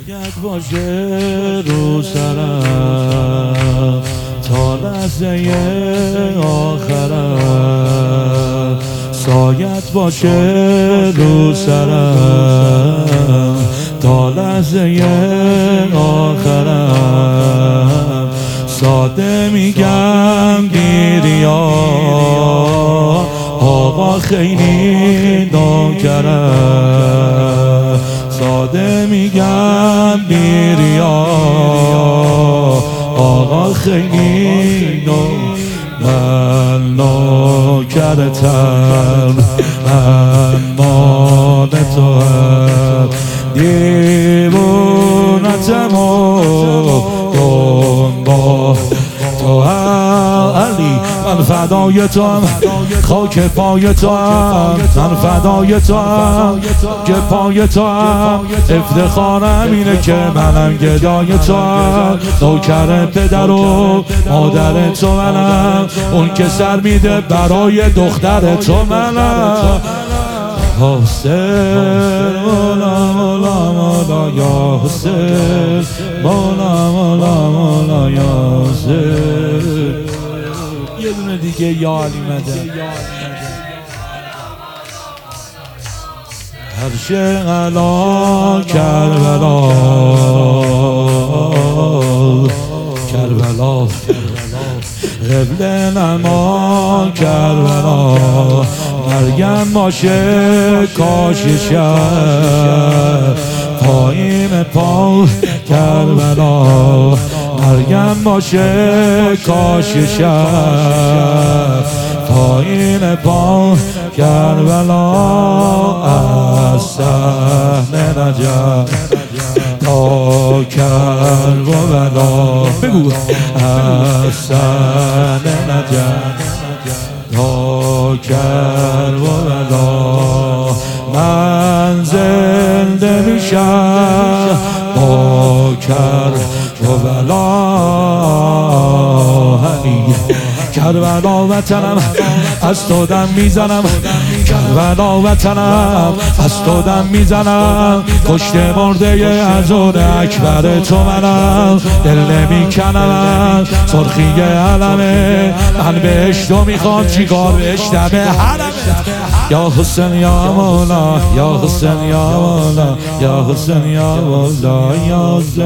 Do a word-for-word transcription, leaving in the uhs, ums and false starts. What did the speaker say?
سایت باشه رو سرم تا لحظه آخرم، سایت باشه رو سرم تا لحظه آخرم. ساده میگم بیریا آقا خیلی نوکرم، ساده میگم بیریا آقا خیلی نو من نوکرتم، من مال تو هم دیوونتم و دنبال تو هم علی. من فدای تو هم خاک پای تو هم، من فدای تو هم که پای تو هم. افتخارم اینه که منم گدای تو هم، نوکر پدر و مادر تو منم، اون که سر میده برای دختر تو منم. حسین مولا مولا مولا یا حسین مولا مولا مولا یا حسین. یه دونه دیگه یا علی مدد. هر شغلا کربلا کربلا قبله نما کربلا، مرگم باشه کاش شب پایین پا کربلا، مرگم باشه کاش شب پایین پا کربلا. از صحن نجف تا کربلا بگو، از صحن نجف تا کربلا من زنده میشم با کربلا. کربلا وطنم از تو دم میزنم، کربلا وطنم از تو دم میزنم، کشت مرده ازون اکبر تو منم، دل نمیکنم سرخی علمه، من بهش تو میخوام چیکار بهش دمه حرمه. یا حسین یا مولا یا حسین یا مولا یا حسین یا مولا یا حسین.